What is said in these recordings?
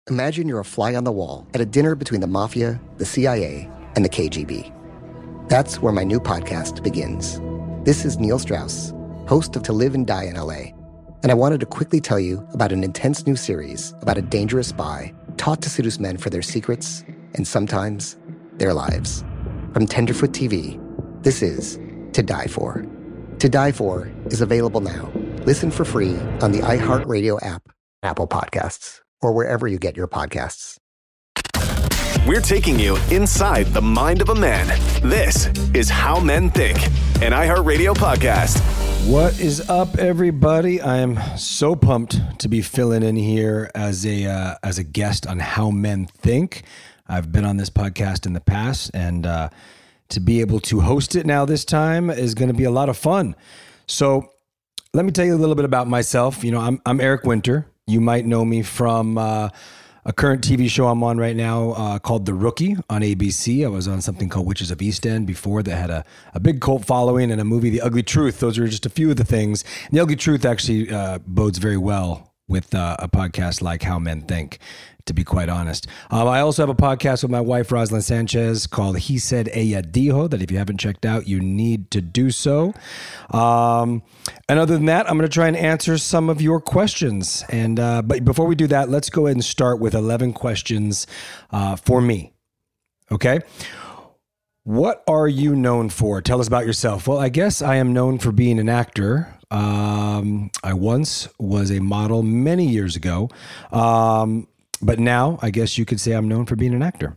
Imagine you're a fly on the wall at a dinner between the mafia, the CIA, and the KGB. That's where my new podcast begins. This is Neil Strauss, host of To Live and Die in LA, and I wanted to quickly tell you about an intense new series about a dangerous spy taught to seduce men for their secrets and sometimes their lives. From Tenderfoot TV, this is To Die For. To Die For is available now. Listen for free on the iHeartRadio app, Apple Podcasts, or wherever you get your podcasts. We're taking you inside the mind of a man. This is How Men Think, an iHeartRadio podcast. What is up, everybody? I am so pumped to be filling in here as a guest on How Men Think. I've been on this podcast in the past, and to be able to host it now this time is going to be a lot of fun. So let me tell you a little bit about myself. You know, I'm Eric Winter. You might know me from a current TV show I'm on right now called The Rookie on ABC. I was on something called Witches of East End before that had a big cult following, and a movie, The Ugly Truth. Those are just a few of the things. And The Ugly Truth actually bodes very well with a podcast like How Men Think, to be quite honest. I also have a podcast with my wife, Rosalind Sanchez, called He Said Ella Dijo, that if you haven't checked out, you need to do so. And other than that, I'm going to try and answer some of your questions. And but before we do that, let's go ahead and start with 11 questions for me. Okay? What are you known for? Tell us about yourself. Well, I guess I am known for being an actor. I once was a model many years ago. But now I guess you could say I'm known for being an actor.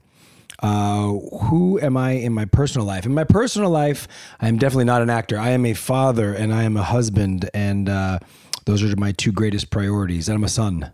Who am I in my personal life? In my personal life, I am definitely not an actor. I am a father and I am a husband, and those are my two greatest priorities. And I'm a son.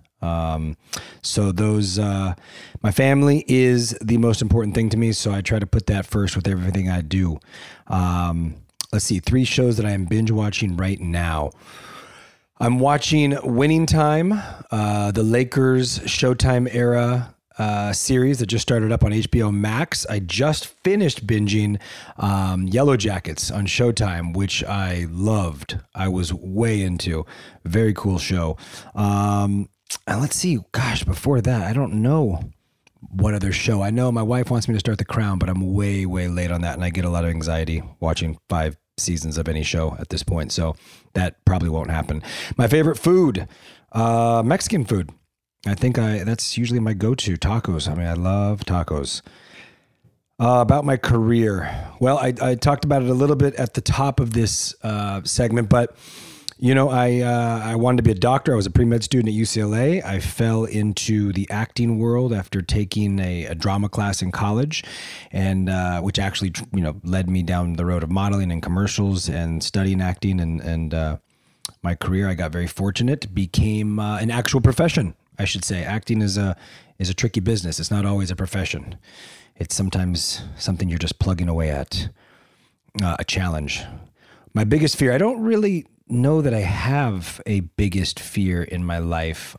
So those, my family is the most important thing to me. So I try to put that first with everything I do. Let's see, 3 shows that I am binge watching right now. I'm watching Winning Time, the Lakers Showtime era series that just started up on HBO Max. I just finished binging Yellow Jackets on Showtime, which I loved. I was way into. Very cool show. And let's see, gosh, before that, I don't know what other show. I know my wife wants me to start The Crown, but I'm way, way late on that, and I get a lot of anxiety watching 5 seasons of any show at this point, so that probably won't happen. My favorite food, Mexican food. I think that's usually my go-to, tacos. I mean, I love tacos. About my career, well, I talked about it a little bit at the top of this segment, but you know, I wanted to be a doctor. I was a pre-med student at UCLA. I fell into the acting world after taking a drama class in college, and which actually, you know, led me down the road of modeling and commercials and studying acting. And my career, I got very fortunate, became an actual profession, I should say. Acting is a tricky business. It's not always a profession. It's sometimes something you're just plugging away at, a challenge. My biggest fear, I don't really know that I have a biggest fear in my life.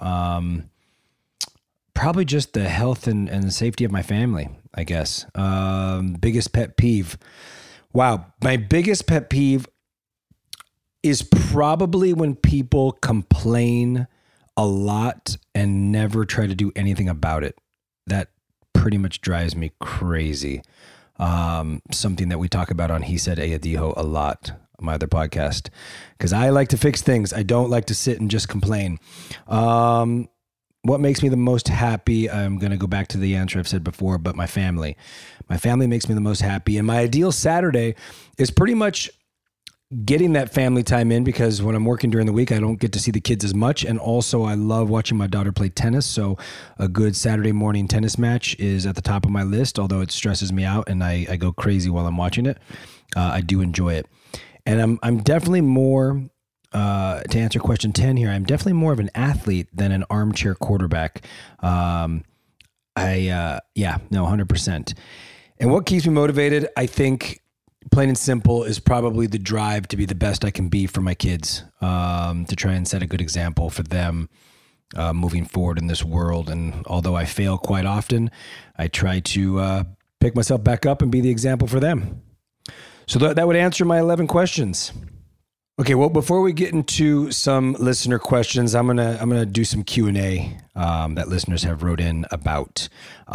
Probably just the health and safety of my family, I guess. Biggest pet peeve. Wow. My biggest pet peeve is probably when people complain a lot and never try to do anything about it. That pretty much drives me crazy. Something that we talk about on He Said Ella Dijo a lot, my other podcast, because I like to fix things. I don't like to sit and just complain. What makes me the most happy? I'm going to go back to the answer I've said before, but my family. My family makes me the most happy. And my ideal Saturday is pretty much getting that family time in, because when I'm working during the week, I don't get to see the kids as much. And also I love watching my daughter play tennis. So a good Saturday morning tennis match is at the top of my list, although it stresses me out and I go crazy while I'm watching it. I do enjoy it. And I'm definitely more, to answer question 10 here, I'm definitely more of an athlete than an armchair quarterback. 100%. And what keeps me motivated, I think, plain and simple, is probably the drive to be the best I can be for my kids, to try and set a good example for them moving forward in this world. And although I fail quite often, I try to pick myself back up and be the example for them. So that would answer my 11 questions. Okay, well, before we get into some listener questions, I'm gonna do some Q&A that listeners have wrote in about.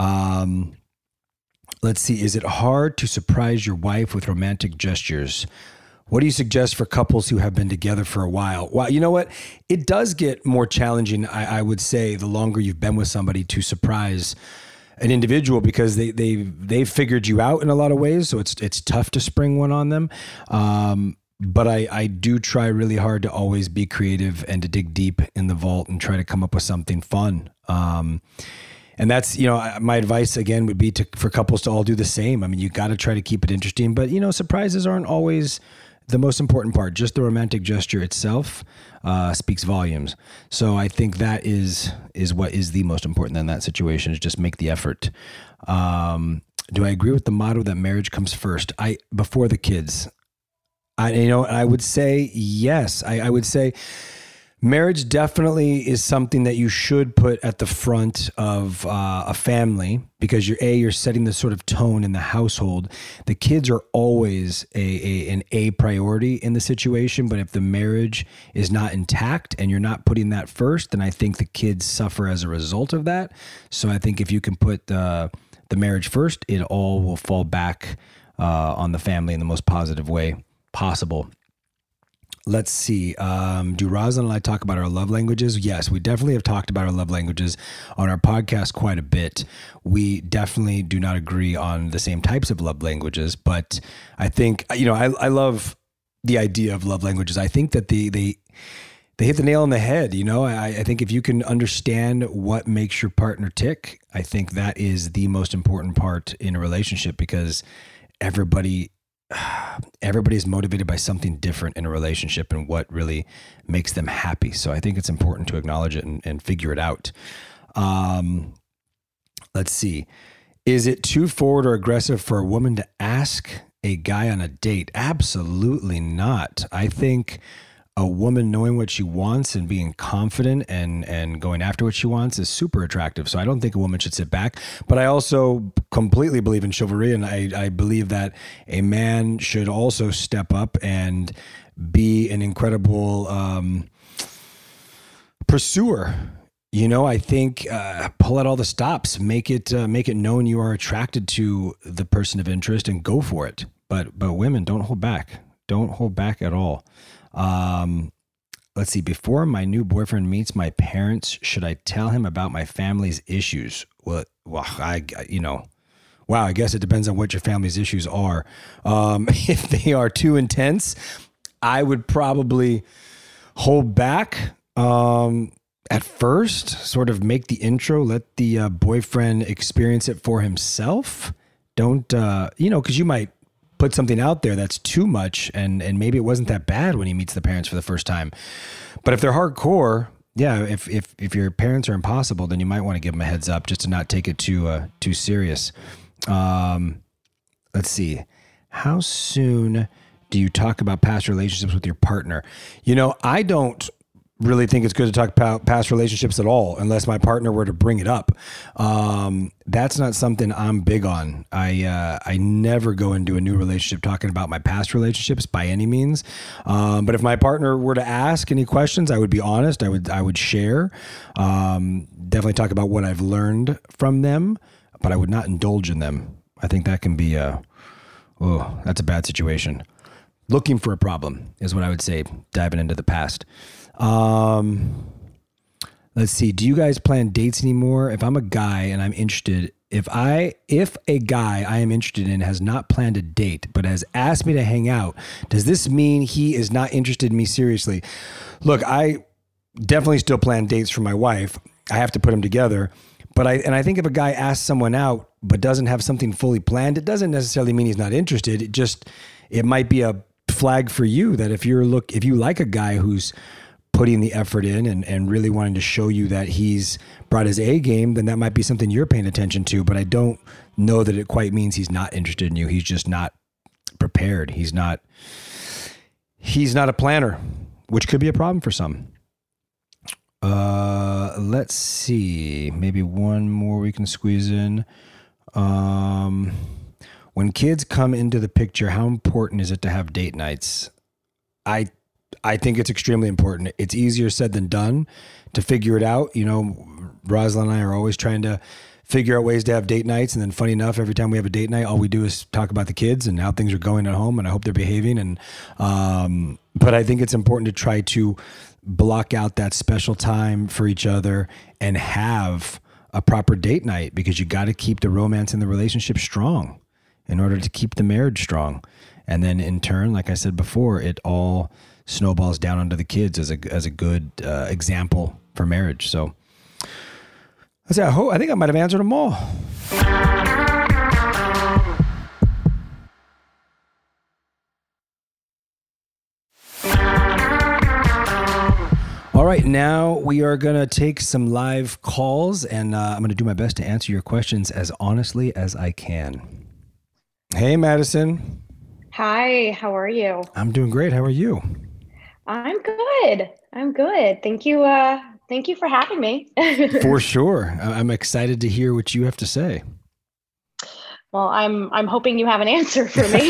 Let's see. Is it hard to surprise your wife with romantic gestures? What do you suggest for couples who have been together for a while? Well, you know what? It does get more challenging, I would say, the longer you've been with somebody to surprise an individual, because they've figured you out in a lot of ways. So it's tough to spring one on them. But I do try really hard to always be creative and to dig deep in the vault and try to come up with something fun. And that's, my advice again would be for couples to all do the same. I mean, you got to try to keep it interesting, but surprises aren't always the most important part. Just the romantic gesture itself speaks volumes. So I think that is what is the most important in that situation, is just make the effort. Do I agree with the motto that marriage comes first? Before the kids? I would say yes. I would say marriage definitely is something that you should put at the front of a family, because you're setting the sort of tone in the household. The kids are always an priority in the situation, but if the marriage is not intact and you're not putting that first, then I think the kids suffer as a result of that. So I think if you can put the marriage first, it all will fall back on the family in the most positive way possible. Let's see. Do Rosalind and I talk about our love languages? Yes, we definitely have talked about our love languages on our podcast quite a bit. We definitely do not agree on the same types of love languages, but I think, I love the idea of love languages. I think that they hit the nail on the head. I think if you can understand what makes your partner tick, I think that is the most important part in a relationship, because everybody is motivated by something different in a relationship and what really makes them happy. So I think it's important to acknowledge it and figure it out. Let's see. Is it too forward or aggressive for a woman to ask a guy on a date? Absolutely not. I think a woman knowing what she wants and being confident and going after what she wants is super attractive. So I don't think a woman should sit back, but I also completely believe in chivalry. And I believe that a man should also step up and be an incredible pursuer. I think pull out all the stops, make it known you are attracted to the person of interest and go for it. But women, don't hold back. Don't hold back at all. Let's see. Before my new boyfriend meets my parents, should I tell him about my family's issues? Well, I guess it depends on what your family's issues are. If they are too intense, I would probably hold back, at first, sort of make the intro, let the boyfriend experience it for himself. Don't, because you might put something out there that's too much, and maybe it wasn't that bad when he meets the parents for the first time. But if they're hardcore, yeah, if your parents are impossible, then you might want to give them a heads up just to not take it too serious. Let's see. How soon do you talk about past relationships with your partner? I don't really think it's good to talk about past relationships at all unless my partner were to bring it up. That's not something I'm big on. I never go into a new relationship talking about my past relationships by any means. But if my partner were to ask any questions, I would be honest. I would share. Definitely talk about what I've learned from them, but I would not indulge in them. I think that can be that's a bad situation. Looking for a problem is what I would say, diving into the past. Let's see. Do you guys plan dates anymore? If I'm a guy and I'm interested, if a guy I am interested in has not planned a date, but has asked me to hang out, does this mean he is not interested in me seriously? Look, I definitely still plan dates for my wife. I have to put them together. But I think if a guy asks someone out, but doesn't have something fully planned, it doesn't necessarily mean he's not interested. It might be a flag for you that if you like a guy who's putting the effort in and really wanting to show you that he's brought his A game, then that might be something you're paying attention to. But I don't know that it quite means he's not interested in you. He's just not prepared. He's not a planner, which could be a problem for some. Let's see. Maybe one more we can squeeze in. When kids come into the picture, how important is it to have date nights? I think it's extremely important. It's easier said than done to figure it out. You know, Rosalind and I are always trying to figure out ways to have date nights. And then funny enough, every time we have a date night, all we do is talk about the kids and how things are going at home. And I hope they're behaving. And, but I think it's important to try to block out that special time for each other and have a proper date night, because you got to keep the romance in the relationship strong in order to keep the marriage strong. And then in turn, like I said before, it all snowballs down onto the kids as a good example for marriage. So I think I might have answered them all. All right, now we are going to take some live calls, and I'm going to do my best to answer your questions as honestly as I can. Hey, Madison. Hi, how are you? I'm doing great. How are you? I'm good. Thank you. Thank you for having me. For sure. I'm excited to hear what you have to say. Well, I'm hoping you have an answer for me.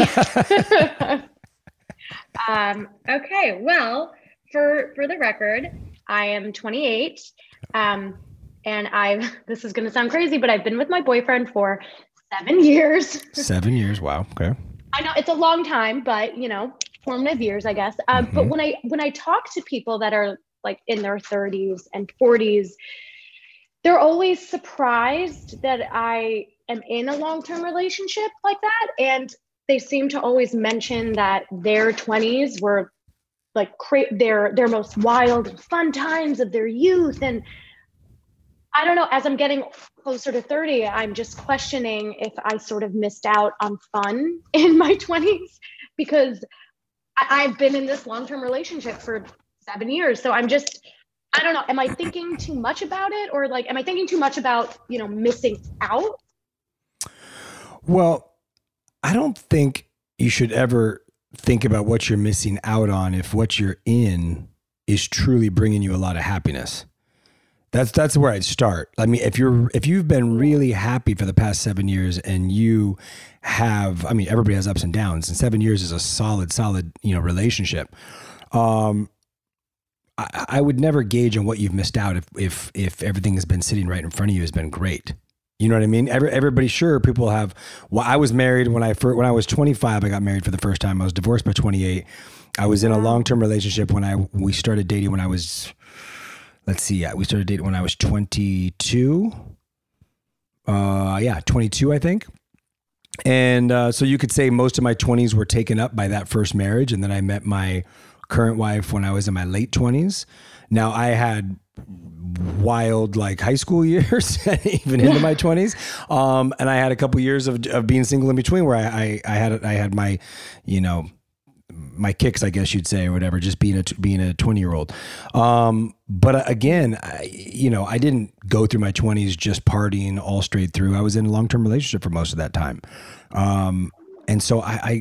Okay. Well, for the record, I am 28. And this is going to sound crazy, but I've been with my boyfriend for 7 years. 7 years. Wow. Okay. I know it's a long time, but formative years, I guess. But when I talk to people that are like in their 30s and 40s, they're always surprised that I am in a long-term relationship like that. And they seem to always mention that their 20s were like their most wild and fun times of their youth. And I don't know, as I'm getting closer to 30, I'm just questioning if I sort of missed out on fun in my 20s, because I've been in this long-term relationship for 7 years. So I don't know, am I thinking too much about it? Or like, am I thinking too much about, missing out? Well, I don't think you should ever think about what you're missing out on if what you're in is truly bringing you a lot of happiness. That's where I'd start. I mean, if you've been really happy for the past 7 years and you have, everybody has ups and downs, and 7 years is a solid, relationship. I would never gauge on what you've missed out if everything has been sitting right in front of you has been great. You know what I mean? Everybody, sure, people have. Well, I was married when I was 25. I got married for the first time. I was divorced by 28. I was in a long-term relationship we started dating when I was. Let's see. We started dating when I was 22. 22, I think. And so you could say most of my 20s were taken up by that first marriage, and then I met my current wife when I was in my late 20s. Now I had wild high school years, even into my 20s, and I had a couple years of being single in between, where I had my my kicks, I guess you'd say, or whatever, just being a 20-year-old. But again, I didn't go through my 20s just partying all straight through. I was in a long-term relationship for most of that time. And so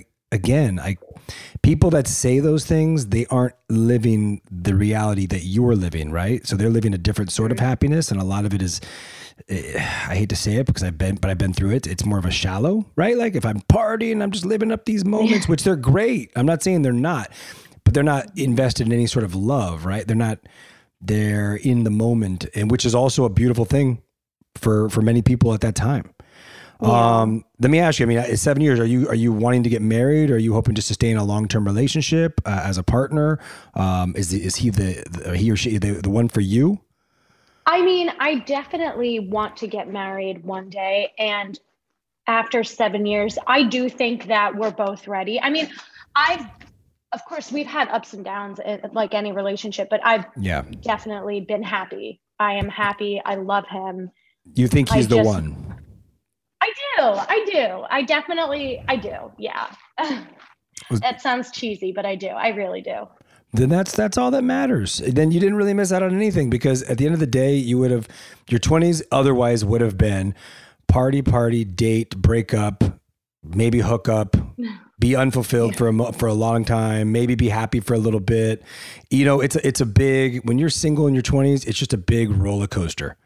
people that say those things, they aren't living the reality that you're living, right? So they're living a different sort of happiness. And a lot of it is, I hate to say it because I've been through it. It's more of a shallow, right? Like if I'm partying, I'm just living up these moments, which they're great. I'm not saying they're not, but they're not invested in any sort of love, right? They're in the moment, and which is also a beautiful thing for many people at that time. Yeah. Let me ask you, it's 7 years. Are you wanting to get married? Are you hoping just to stay in a long-term relationship as a partner? Is he or she the one for you? I definitely want to get married one day. And after 7 years, I do think that we're both ready. Of course, we've had ups and downs like any relationship, but I've definitely been happy. I am happy. I love him. You think he's the one? I do. I do. Yeah. That sounds cheesy, but I do. I really do. Then that's all that matters. Then you didn't really miss out on anything, because at the end of the day, your 20s otherwise would have been party, date, break up, maybe hook up, be unfulfilled for a long time, maybe be happy for a little bit. It's a big, when you're single in your 20s, it's just a big roller coaster.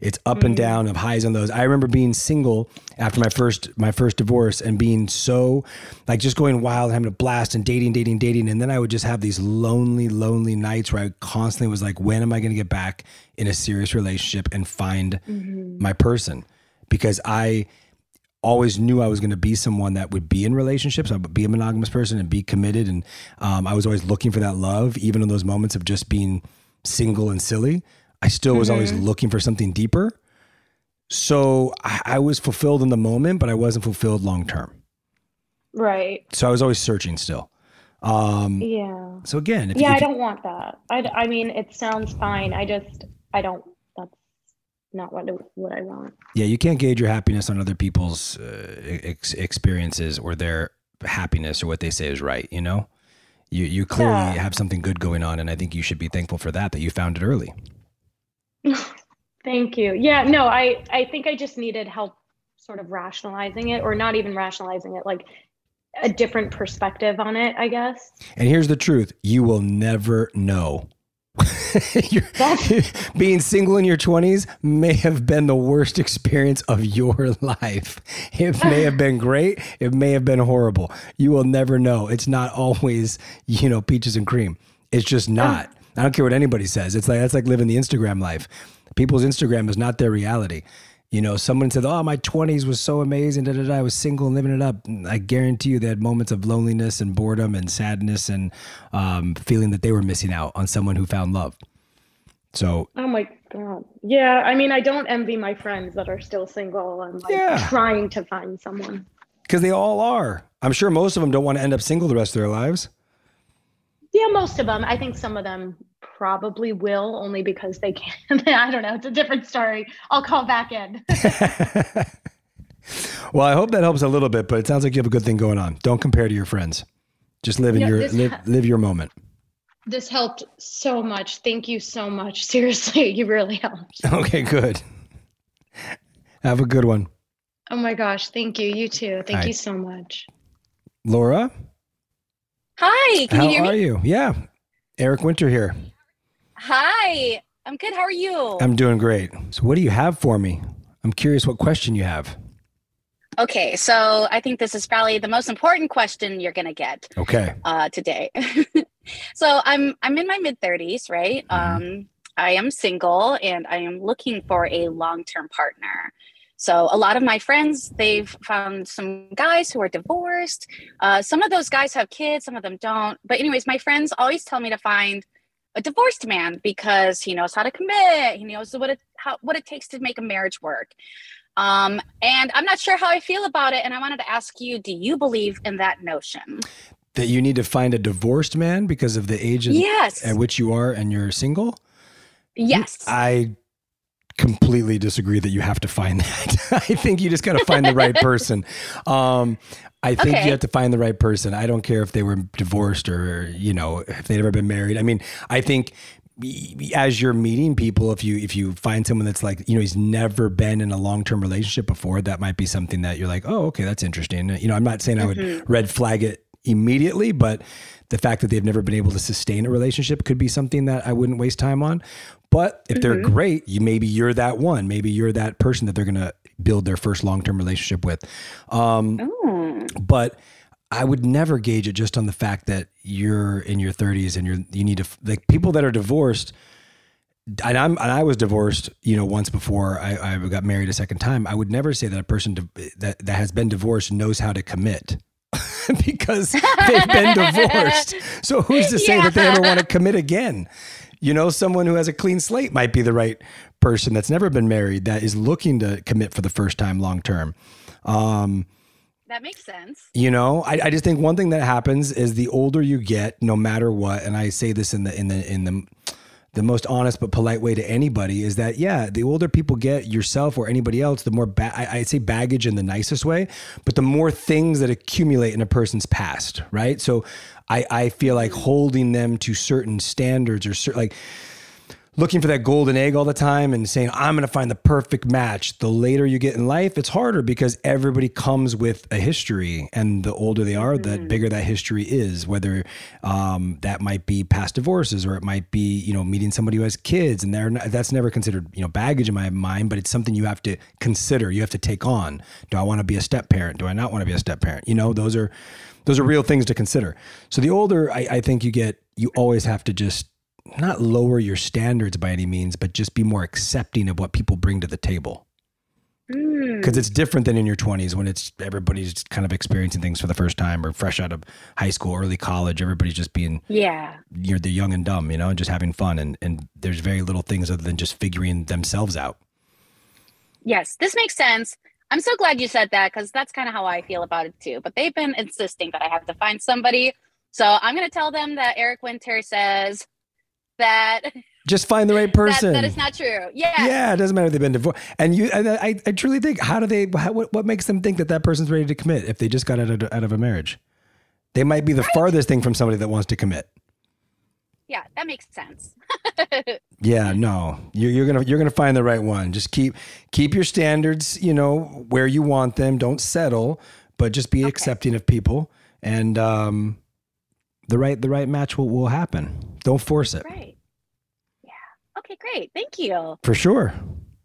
It's up and down, of highs and lows. I remember being single after my first divorce and being so like just going wild and having a blast and dating. And then I would just have these lonely nights where I constantly was like, when am I going to get back in a serious relationship and find my person? Because I always knew I was going to be someone that would be in relationships. I would be a monogamous person and be committed. And I was always looking for that love, even in those moments of just being single and silly. I still was always looking for something deeper. So I was fulfilled in the moment, but I wasn't fulfilled long-term. Right. So I was always searching still. Yeah. So again, I don't want that. I mean, it sounds fine. I don't, that's not what I want. Yeah. You can't gauge your happiness on other people's experiences or their happiness or what they say is right. You know, you clearly have something good going on. And I think you should be thankful for that you found it early. Thank you. Yeah, no, I think I just needed help sort of rationalizing it, or not even rationalizing it, like a different perspective on it, I guess. And here's the truth. You will never know. Being single in your 20s may have been the worst experience of your life. It may have been great. It may have been horrible. You will never know. It's not always, peaches and cream. It's just not. I don't care what anybody says. That's like living the Instagram life. People's Instagram is not their reality. Someone said, "Oh, my 20s was so amazing. I was single and living it up." I guarantee you they had moments of loneliness and boredom and sadness and feeling that they were missing out on someone who found love. So, oh my God. Yeah. I mean, I don't envy my friends that are still single and trying to find someone. Because they all are. I'm sure most of them don't want to end up single the rest of their lives. Yeah, most of them. I think some of them probably will, only because they can. I don't know. It's a different story. I'll call back in. Well, I hope that helps a little bit, but it sounds like you have a good thing going on. Don't compare to your friends. Just live live your moment. This helped so much. Thank you so much. Seriously, you really helped. Okay, good. Have a good one. Oh my gosh. Thank you. You too. Thank you so much. Laura? Hi, can you hear me? How are you? Yeah. Eric Winter here. Hi, I'm good. How are you? I'm doing great. So what do you have for me? I'm curious what question you have. Okay, so I think this is probably the most important question you're going to get today. So I'm in my mid-30s, right? I am single and I am looking for a long-term partner. So a lot of my friends, they've found some guys who are divorced. Some of those guys have kids, some of them don't. But anyways, my friends always tell me to find a divorced man because he knows how to commit. He knows what it takes to make a marriage work. And I'm not sure how I feel about it. And I wanted to ask you, do you believe in that notion? That you need to find a divorced man because of the age at which you are and you're single? Yes. I completely disagree that you have to find that. I think you just got to find the right person. I think you have to find the right person. I don't care if they were divorced or, if they'd ever been married. I mean, I think as you're meeting people, if you find someone that's like, he's never been in a long-term relationship before, that might be something that you're like, oh, okay, that's interesting. I'm not saying I would red flag it immediately, but the fact that they've never been able to sustain a relationship could be something that I wouldn't waste time on. But if they're great, maybe you're that one. Maybe you're that person that they're going to build their first long-term relationship with. But I would never gauge it just on the fact that you're in your 30s and you need to, like, people that are divorced. And I was divorced, once before I got married a second time. I would never say that a person that has been divorced knows how to commit. Because they've been divorced. So who's to say that they ever want to commit again? Someone who has a clean slate might be the right person that's never been married that is looking to commit for the first time long term. That makes sense. I just think one thing that happens is the older you get, no matter what, and I say this in the most honest but polite way to anybody, is that, the older people get, yourself or anybody else, the more, I say baggage in the nicest way, but the more things that accumulate in a person's past, right? So I feel like holding them to certain standards or like looking for that golden egg all the time and saying, I'm going to find the perfect match. The later you get in life, it's harder because everybody comes with a history, and the older they are, the bigger that history is, whether that might be past divorces, or it might be, you know, meeting somebody who has kids, and that's never considered, you know, baggage in my mind, but it's something you have to consider. You have to take on. Do I want to be a step parent? Do I not want to be a step parent? You know, those are real things to consider. So the older I think you get, you always have to just not lower your standards by any means, but just be more accepting of what people bring to the table. Because it's different than in your 20s when everybody's kind of experiencing things for the first time, or fresh out of high school, early college. Everybody's just being, you're the young and dumb, you know, and just having fun. And there's very little things other than just figuring themselves out. Yes, this makes sense. I'm so glad you said that, because that's kind of how I feel about it too. But they've been insisting that I have to find somebody. So I'm going to tell them that Eric Winter says that just find the right person. That is not true. Yeah, it doesn't matter if they've been divorced. And I truly think, what makes them think that person's ready to commit if they just got out of a marriage? They might be the farthest thing from somebody that wants to commit. Yeah, that makes sense. Yeah, no, you're gonna find the right one. Just keep your standards, you know, where you want them. Don't settle, but just be accepting of people, and the right match will happen. Don't force it. Right. Yeah. Okay, great. Thank you. For sure.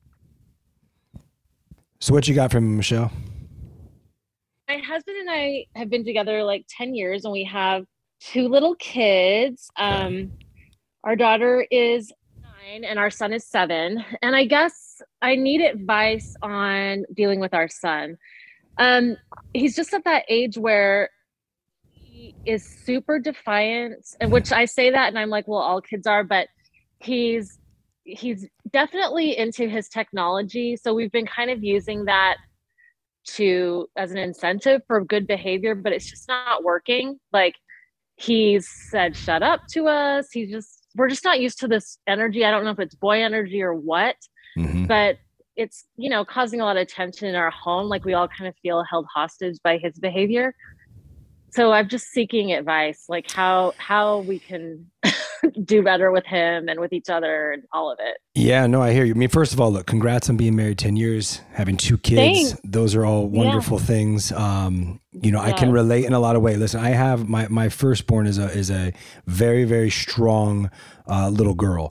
So what you got from Michelle? My husband and I have been together like 10 years, and we have 2 little kids. Our daughter is 9 and our son is 7. And I guess I need advice on dealing with our son. He's just at that age where he is super defiant, and which I say that and I'm like, well, all kids are, but he's definitely into his technology. So we've been kind of using that as an incentive for good behavior, but it's just not working. Like, he's said, shut up to us. We're just not used to this energy. I don't know if it's boy energy or what, but it's, you know, causing a lot of tension in our home. Like, we all kind of feel held hostage by his behavior. So I'm just seeking advice, like how we can do better with him and with each other and all of it. Yeah, no, I hear you. I mean, first of all, look, congrats on being married 10 years, having 2 kids. Thanks. Those are all wonderful things. You know, I can relate in a lot of ways. Listen, I have my firstborn is a very, very strong little girl.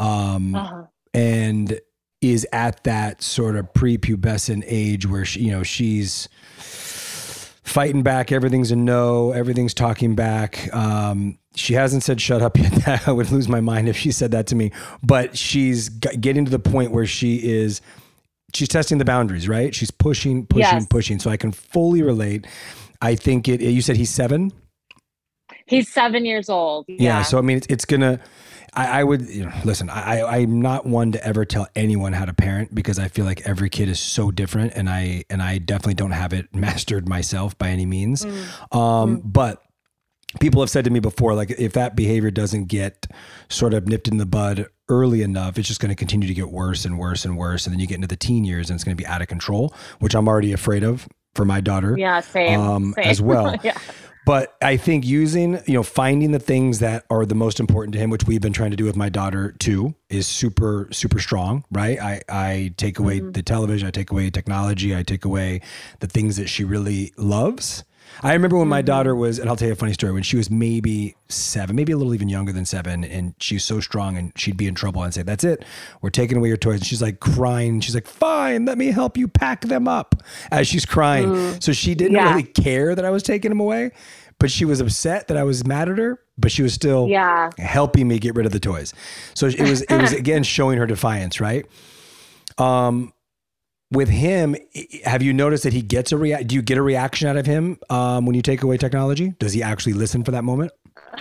And is at that sort of prepubescent age where she's fighting back. Everything's a no. Everything's talking back. She hasn't said shut up yet. I would lose my mind if she said that to me. But she's getting to the point where she's testing the boundaries, right? She's pushing. So I can fully relate. I think you said he's 7? He's 7 years old. Yeah. So, I mean, it's going to, I would, you know, listen, I'm not one to ever tell anyone how to parent, because I feel like every kid is so different, and I definitely don't have it mastered myself by any means. But people have said to me before, like, if that behavior doesn't get sort of nipped in the bud early enough, it's just going to continue to get worse and worse and worse. And then you get into the teen years and it's going to be out of control, which I'm already afraid of for my daughter. Yeah, same. As well. Yeah. But I think finding the things that are the most important to him, which we've been trying to do with my daughter too, is super, super strong, right? I take away the television, I take away technology, I take away the things that she really loves. I remember when my daughter was, and I'll tell you a funny story, when she was maybe 7, maybe a little even younger than 7, and she's so strong and she'd be in trouble and say, that's it, we're taking away your toys. And she's like crying. She's like, fine, let me help you pack them up, as she's crying. So she didn't really care that I was taking them away, but she was upset that I was mad at her, but she was still helping me get rid of the toys. So it was again, showing her defiance, right? With him, have you noticed that he gets do you get a reaction out of him when you take away technology? Does he actually listen for that moment?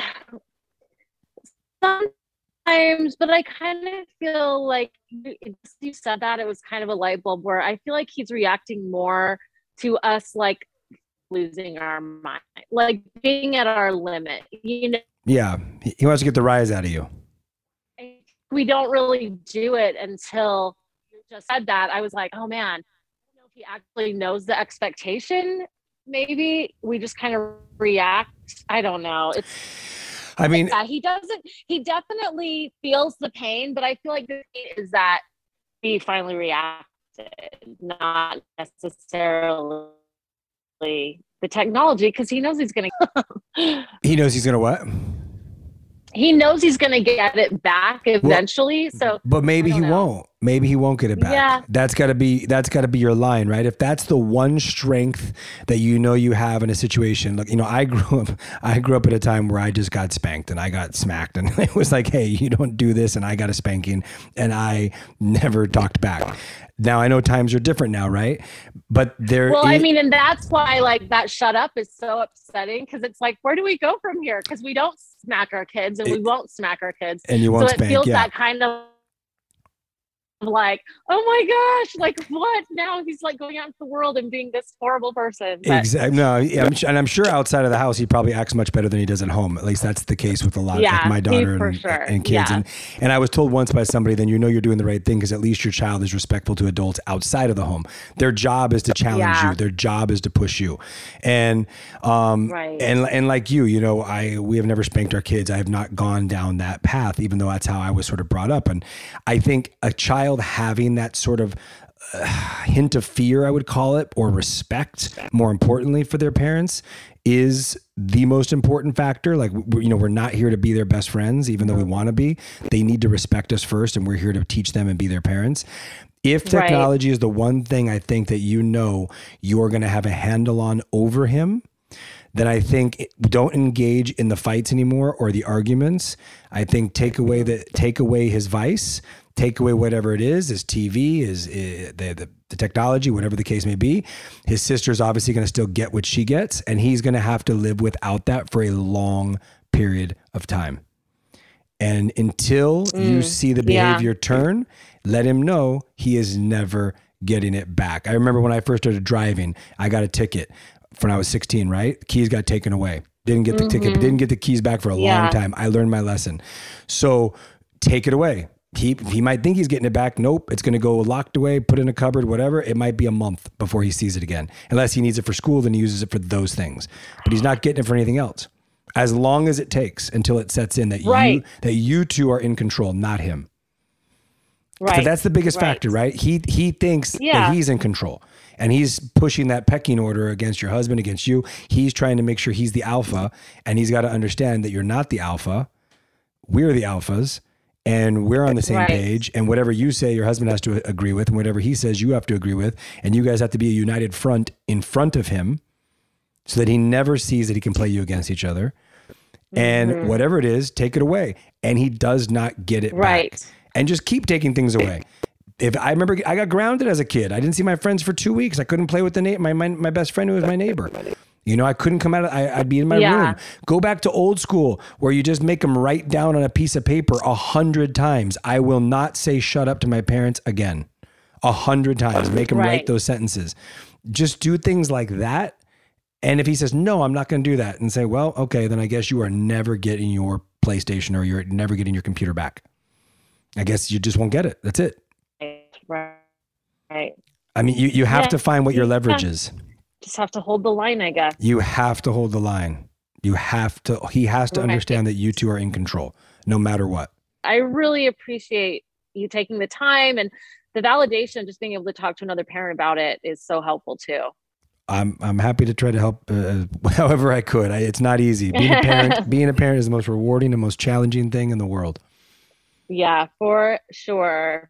Sometimes, but I kind of feel like you said that, it was kind of a light bulb where I feel like he's reacting more to us like losing our mind, like being at our limit, you know? Yeah, he wants to get the rise out of you. We don't really do it until just said that. I was like, oh man, I don't know if he actually knows the expectation. Maybe we just kind of react. I don't know. I mean, yeah, he definitely feels the pain, but I feel like the pain is that he finally reacted, not necessarily the technology, because he knows he's going to. He knows he's going to what? He knows he's going to get it back eventually. But maybe he won't. Maybe he won't get it back. Yeah. That's got to be your line, right? If that's the one strength that you have in a situation, like, I grew up at a time where I just got spanked and I got smacked, and it was like, hey, you don't do this, and I got a spanking, and I never talked back. Now I know times are different now, right? But and that's why like that shut up is so upsetting, because it's like, where do we go from here? Because we don't smack our kids, and we won't smack our kids, and you won't spank. So it feels that kind of like, oh my gosh, like what? Now he's like going out into the world and being this horrible person. Exactly. No, I'm sure outside of the house he probably acts much better than he does at home. At least that's the case with a lot of like my daughter and kids. Yeah. And I was told once by somebody, then you're doing the right thing, because at least your child is respectful to adults outside of the home. Their job is to challenge you. Their job is to push you. And and like we have never spanked our kids. I have not gone down that path, even though that's how I was sort of brought up. And I think a child having that sort of hint of fear, I would call it, or respect, more importantly, for their parents, is the most important factor. Like, we're not here to be their best friends, even though we want to be. They need to respect us first, and we're here to teach them and be their parents. If technology is the one thing I think that you're going to have a handle on over him, then I think don't engage in the fights anymore or the arguments. I think take away his vice. Take away whatever it is, his TV, the technology, whatever the case may be. His sister's obviously going to still get what she gets, and he's going to have to live without that for a long period of time. And until you see the behavior turn, let him know he is never getting it back. I remember when I first started driving, I got a ticket when I was 16, right? Keys got taken away. Didn't get the ticket, but didn't get the keys back for a long time. I learned my lesson. So take it away. He might think he's getting it back. Nope. It's going to go locked away, put in a cupboard, whatever. It might be a month before he sees it again. Unless he needs it for school, then he uses it for those things. But he's not getting it for anything else. As long as it takes until it sets in that you two are in control, not him. Right. So that's the biggest factor, right? He thinks that he's in control, and he's pushing that pecking order against your husband, against you. He's trying to make sure he's the alpha, and he's got to understand that you're not the alpha. We're the alphas. And we're on the same page, and whatever you say, your husband has to agree with, and whatever he says, you have to agree with, and you guys have to be a united front in front of him so that he never sees that he can play you against each other. And whatever it is, take it away. And he does not get it back. And just keep taking things away. If I remember, I got grounded as a kid. I didn't see my friends for 2 weeks. I couldn't play with my best friend who was my neighbor. I couldn't come out. I'd be in my room. Go back to old school where you just make them write down on a piece of paper 100 times. I will not say shut up to my parents again. 100 times. Make them write those sentences. Just do things like that. And if he says, no, I'm not going to do that, and say, well, okay, then I guess you are never getting your PlayStation or you're never getting your computer back. I guess you just won't get it. That's it. Right. I mean, you have to find what your leverage is. Just have to hold the line, I guess. You have to hold the line. He has to understand that you two are in control, no matter what. I really appreciate you taking the time, and the validation, just being able to talk to another parent about it is so helpful too. I'm happy to try to help however I could. It's not easy. Being a parent is the most rewarding and most challenging thing in the world. Yeah, for sure.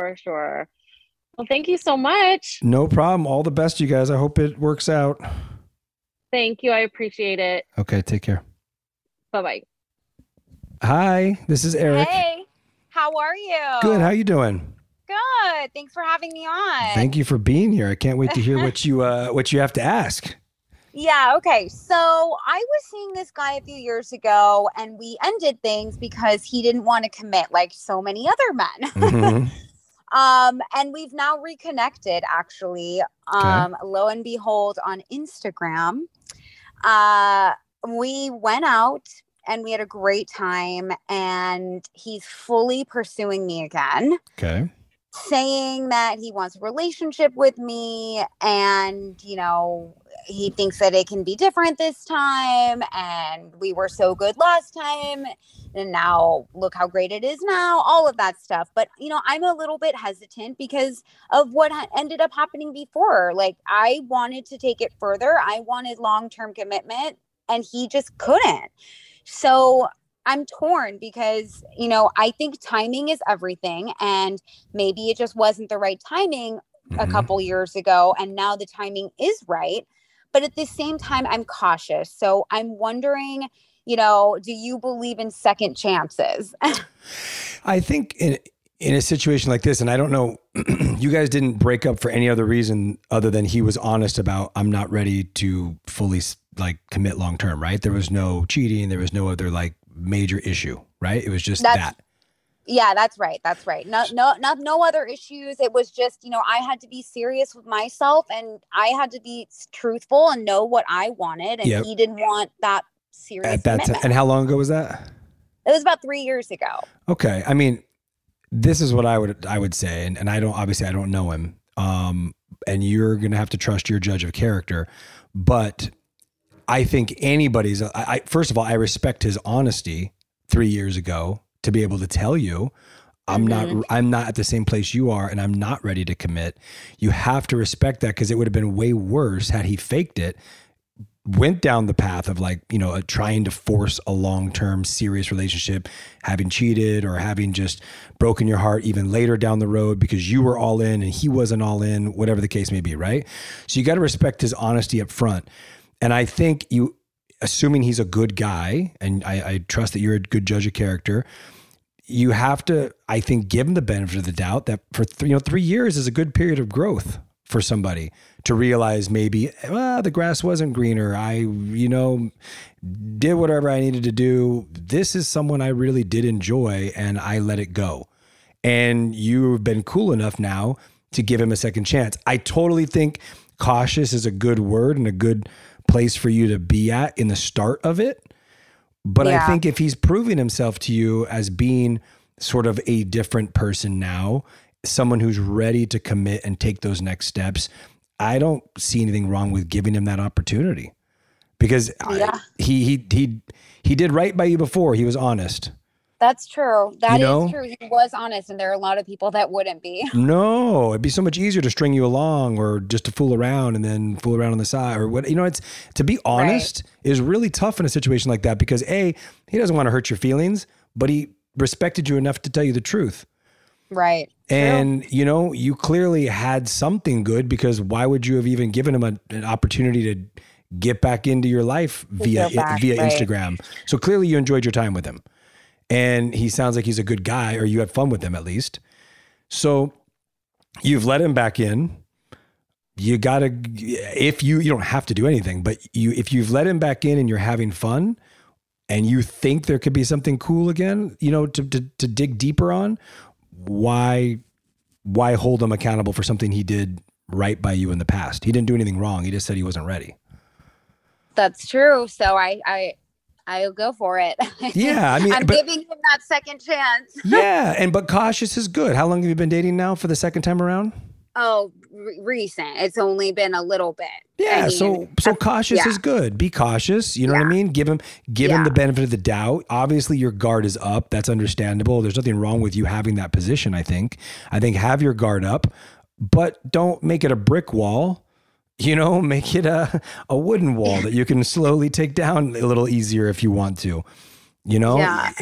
Well, thank you so much. No problem. All the best, you guys. I hope it works out. Thank you. I appreciate it. Okay, take care. Bye-bye. Hi, this is Eric. Hey, how are you? Good. How you doing? Good. Thanks for having me on. Thank you for being here. I can't wait to hear what you have to ask. Yeah, okay. So I was seeing this guy a few years ago, and we ended things because he didn't want to commit like so many other men. Mm-hmm. And we've now reconnected, actually. Lo and behold, on Instagram, we went out and we had a great time, and he's fully pursuing me again. Okay. saying that he wants a relationship with me, and, you know, he thinks that it can be different this time, and we were so good last time, and now look how great it is now, all of that stuff. But, you know, I'm a little bit hesitant because of what ended up happening before. Like, I wanted to take it further. I wanted long-term commitment, and he just couldn't. So I'm torn because, you know, I think timing is everything, and maybe it just wasn't the right timing a couple years ago, and now the timing is right. But at the same time, I'm cautious. So I'm wondering, you know, do you believe in second chances? I think in a situation like this, and I don't know, you guys didn't break up for any other reason other than he was honest about, I'm not ready to fully like commit long term, right? There was no cheating. There was no other like major issue, right? It was just that. Yeah, that's right. That's right. No other issues. It was just, you know, I had to be serious with myself, and I had to be truthful and know what I wanted. And he didn't want that serious at that time. And how long ago was that? It was about 3 years ago. Okay. I mean, this is what I would say. And I don't know him. And you're going to have to trust your judge of character, but I think anybody's, first of all, I respect his honesty 3 years ago to be able to tell you, I'm not at the same place you are, and I'm not ready to commit. You have to respect that, because it would have been way worse had he faked it, went down the path of like, you know, trying to force a long-term serious relationship, having cheated or having just broken your heart even later down the road because you were all in and he wasn't all in, whatever the case may be, right? So you got to respect his honesty up front. And I think you, assuming he's a good guy, and I trust that you're a good judge of character, you have to, I think, give him the benefit of the doubt that for 3 years is a good period of growth for somebody to realize maybe, the grass wasn't greener. I, you know, did whatever I needed to do. This is someone I really did enjoy, and I let it go. And you've been cool enough now to give him a second chance. I totally think cautious is a good word and a good place for you to be at in the start of it. But I think if he's proving himself to you as being sort of a different person now, someone who's ready to commit and take those next steps, I don't see anything wrong with giving him that opportunity, because he did right by you before. He was honest. That's true. That is true. He was honest, and there are a lot of people that wouldn't be. No, it'd be so much easier to string you along, or just to fool around and then fool around on the side, or what, you know, it's, to be honest is really tough in a situation like that, because he doesn't want to hurt your feelings, but he respected you enough to tell you the truth. Right. And, you know, you clearly had something good, because why would you have even given him an opportunity to get back into your life via Instagram? So clearly you enjoyed your time with him. And he sounds like he's a good guy, or you had fun with him at least. So you've let him back in. You gotta, if you don't have to do anything, but if you've let him back in and you're having fun and you think there could be something cool again, you know, to dig deeper on, why hold him accountable for something he did right by you in the past? He didn't do anything wrong. He just said he wasn't ready. That's true. So I'll go for it. Yeah, I mean, I'm giving him that second chance. Yeah, but cautious is good. How long have you been dating now for the second time around? Oh, recent. It's only been a little bit. Yeah, so cautious is good. Be cautious. You know what I mean? Give him the benefit of the doubt. Obviously, your guard is up. That's understandable. There's nothing wrong with you having that position, I think. Have your guard up, but don't make it a brick wall. You know, make it a wooden wall that you can slowly take down a little easier if you want to. You know,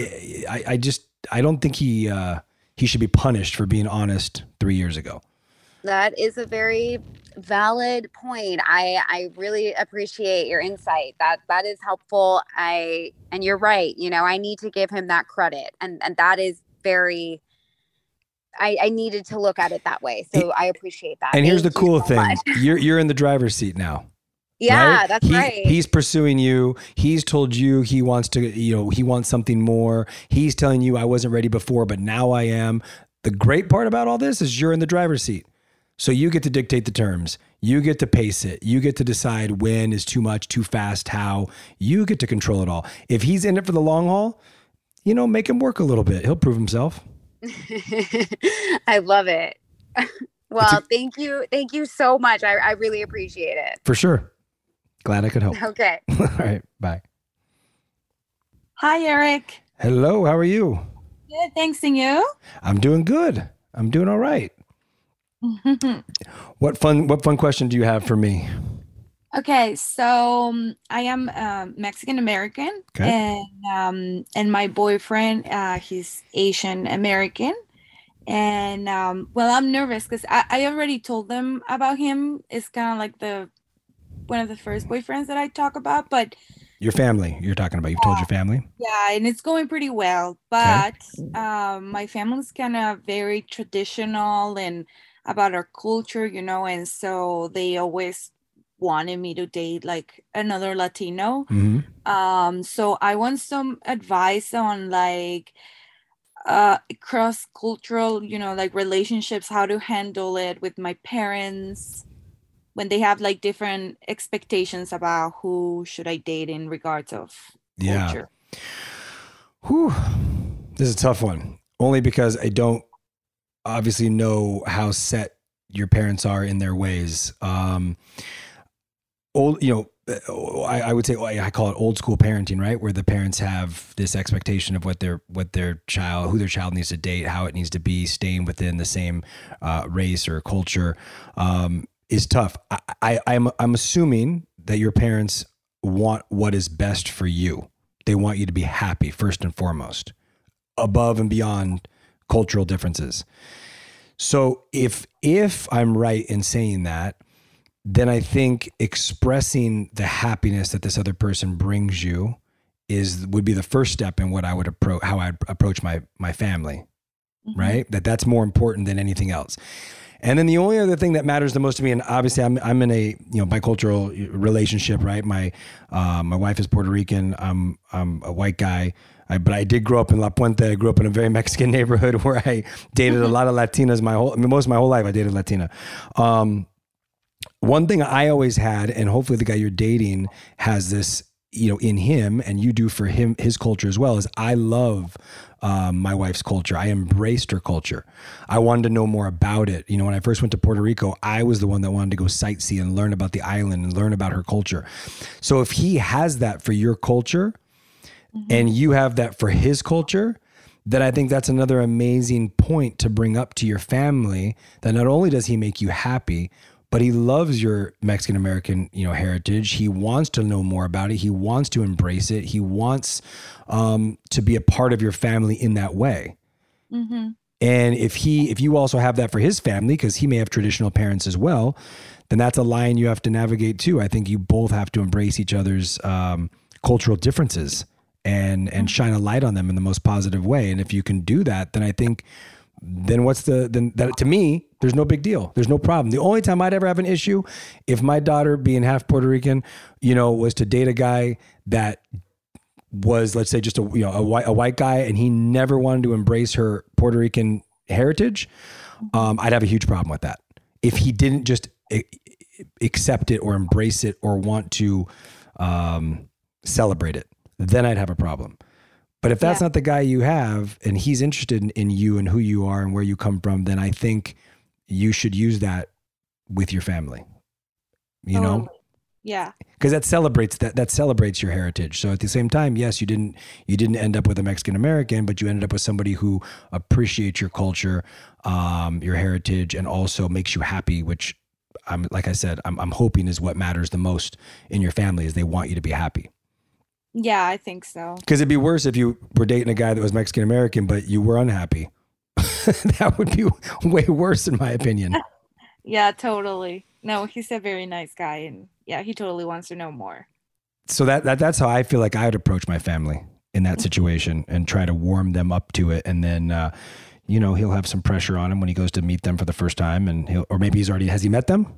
I don't think he should be punished for being honest 3 years ago. That is a very valid point. I really appreciate your insight. That is helpful. And you're right. You know, I need to give him that credit, and that is very. I needed to look at it that way. So I appreciate that. And here's the cool thing. You're in the driver's seat now. Yeah, right? That's right. He's pursuing you. He's told you he wants to, you know, he wants something more. He's telling you, I wasn't ready before, but now I am. The great part about all this is you're in the driver's seat. So you get to dictate the terms. You get to pace it. You get to decide when is too much, too fast, how. You get to control it all. If he's in it for the long haul, you know, make him work a little bit. He'll prove himself. I love it. Well, thank you. Thank you so much. I really appreciate it. For sure. Glad I could help. Okay. All right. Bye. Hi, Eric. Hello. How are you? Good. Thanks. And you? I'm doing good. I'm doing all right. What fun question do you have for me? Okay, so I am Mexican American, and my boyfriend he's Asian American, and well, I'm nervous because I already told them about him. It's kind of like one of the first boyfriends that I talk about, but your family you're talking about. You've told your family? Yeah, and it's going pretty well, but my family's kind of very traditional and about our culture, and so they always wanted me to date like another Latino. Mm-hmm. So I want some advice on like cross-cultural, like relationships, how to handle it with my parents when they have like different expectations about who should I date in regards of culture. Whew. This is a tough one, only because I don't obviously know how set your parents are in their ways. I would say I call it old school parenting, right? Where the parents have this expectation of who their child needs to date, how it needs to be, staying within the same race or culture, is tough. I'm assuming that your parents want what is best for you. They want you to be happy first and foremost, above and beyond cultural differences. So if I'm right in saying that, then I think expressing the happiness that this other person brings you would be the first step in what I would how I'd approach my family, right? That's more important than anything else. And then the only other thing that matters the most to me, and obviously I'm in a bicultural relationship, right? My wife is Puerto Rican. I'm a white guy. But I did grow up in La Puente. I grew up in a very Mexican neighborhood where I dated a lot of Latinas. Most of my whole life I dated Latina. One thing I always had, and hopefully the guy you're dating has this, in him, and you do for him, his culture as well, is I love my wife's culture. I embraced her culture. I wanted to know more about it. When I first went to Puerto Rico, I was the one that wanted to go sightsee and learn about the island and learn about her culture. So if he has that for your culture, and you have that for his culture, then I think that's another amazing point to bring up to your family, that not only does he make you happy, but he loves your Mexican American, heritage. He wants to know more about it. He wants to embrace it. He wants to be a part of your family in that way. Mm-hmm. And if you also have that for his family, because he may have traditional parents as well, then that's a line you have to navigate too. I think you both have to embrace each other's cultural differences and shine a light on them in the most positive way. And if you can do that, then I think that to me, there's no big deal. There's no problem. The only time I'd ever have an issue, if my daughter, being half Puerto Rican, was to date a guy that was, let's say, just a white guy, and he never wanted to embrace her Puerto Rican heritage, I'd have a huge problem with that. If he didn't just accept it or embrace it or want to celebrate it, then I'd have a problem. But if that's not the guy you have, and he's interested in you and who you are and where you come from, then I think you should use that with your family, know? Yeah. Because that celebrates your heritage. So at the same time, yes, you didn't end up with a Mexican American, but you ended up with somebody who appreciates your culture, your heritage, and also makes you happy, which I'm hoping is what matters the most in your family, is they want you to be happy. Yeah, I think so. Because it'd be worse if you were dating a guy that was Mexican American, but you were unhappy. That would be way worse, in my opinion. Yeah, totally. No, he's a very nice guy, and yeah, he totally wants to know more. So that's how I feel like I would approach my family in that situation, and try to warm them up to it. And then, he'll have some pressure on him when he goes to meet them for the first time, and or maybe has he met them?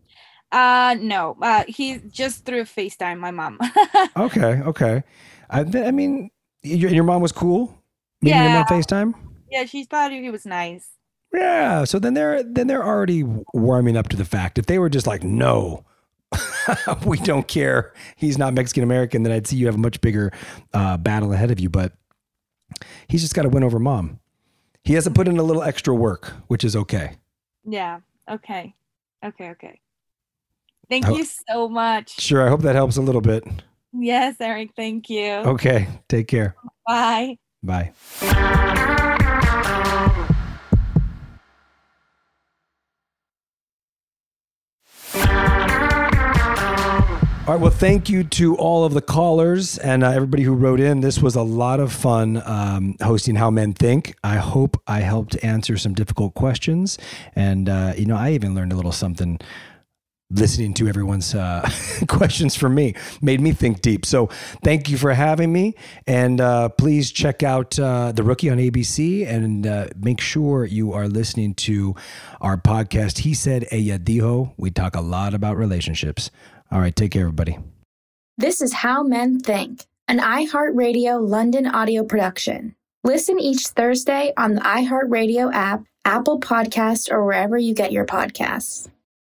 No, he just through FaceTime, my mom. Okay. I mean, your mom was cool meeting him on FaceTime? Yeah, she thought he was nice. Yeah, so then they're already warming up to the fact. If they were just like, no, we don't care, he's not Mexican American, then I'd see you have a much bigger battle ahead of you. But he's just got to win over mom. He has to put in a little extra work, which is okay. Yeah. Okay. Thank you so much. Sure. I hope that helps a little bit. Yes, Eric. Thank you. Okay. Take care. Bye. Bye. All right. Well, thank you to all of the callers and everybody who wrote in. This was a lot of fun hosting How Men Think. I hope I helped answer some difficult questions. And, I even learned a little something listening to everyone's questions from me. Made me think deep. So thank you for having me. And please check out The Rookie on ABC and make sure you are listening to our podcast, He Said Ella Dijo. We talk a lot about relationships. All right, take care, everybody. This is How Men Think, an iHeartRadio London audio production. Listen each Thursday on the iHeartRadio app, Apple Podcasts, or wherever you get your podcasts.